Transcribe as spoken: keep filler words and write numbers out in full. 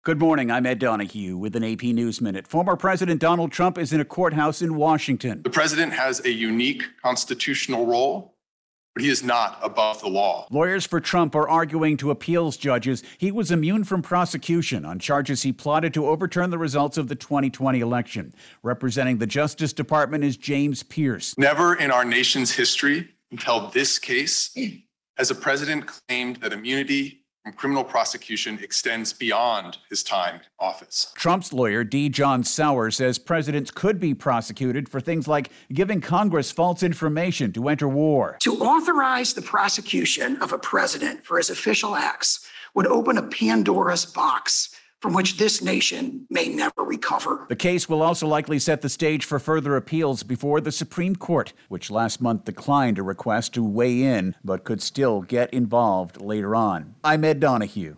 Good morning. I'm Ed Donahue with an A P News Minute. Former President Donald Trump is in a courthouse in Washington. The president has a unique constitutional role, but he is not above the law. Lawyers for Trump are arguing to appeals judges he was immune from prosecution on charges he plotted to overturn the results of the twenty twenty election. Representing the Justice Department is James Pierce. Never in our nation's history until this case has a president claimed that immunity from criminal prosecution extends beyond his time in office. Trump's lawyer, D. John Sauer, says presidents could be prosecuted for things like giving Congress false information to enter war. To authorize the prosecution of a president for his official acts would open a Pandora's box from which this nation may never recover. The case will also likely set the stage for further appeals before the Supreme Court, which last month declined a request to weigh in, but could still get involved later on. I'm Ed Donahue.